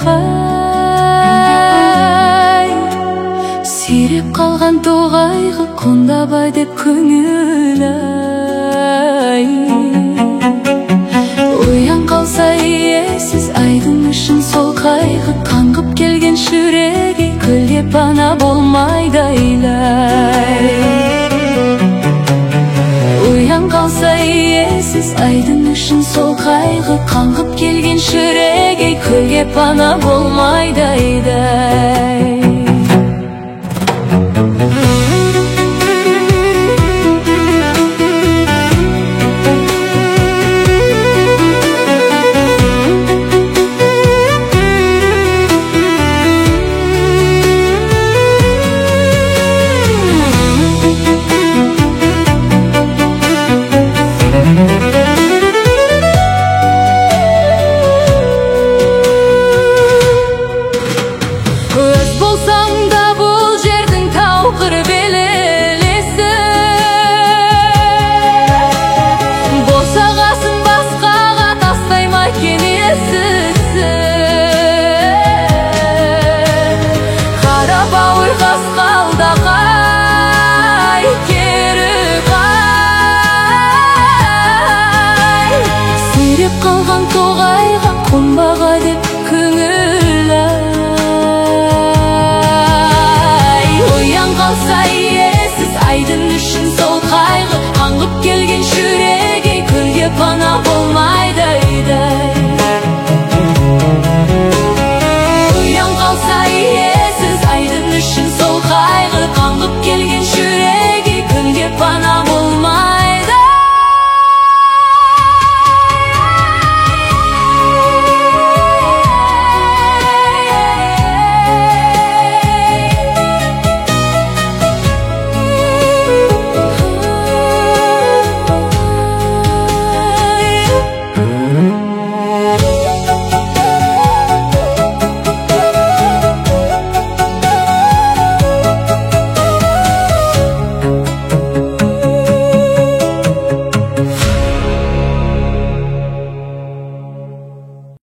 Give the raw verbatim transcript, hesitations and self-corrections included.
айқай. Сиреп қалған тоғайғы қондабай деп көңіл ай. Оян қалса иесіз айдың үшін сол қайғы, қаңғып келген жүрегі көлге пана болмайды айлай. Оян қалса иесіз айдың үшін сол қайғы, қаңғып келген жүрегі көлге пана болмайды айдай.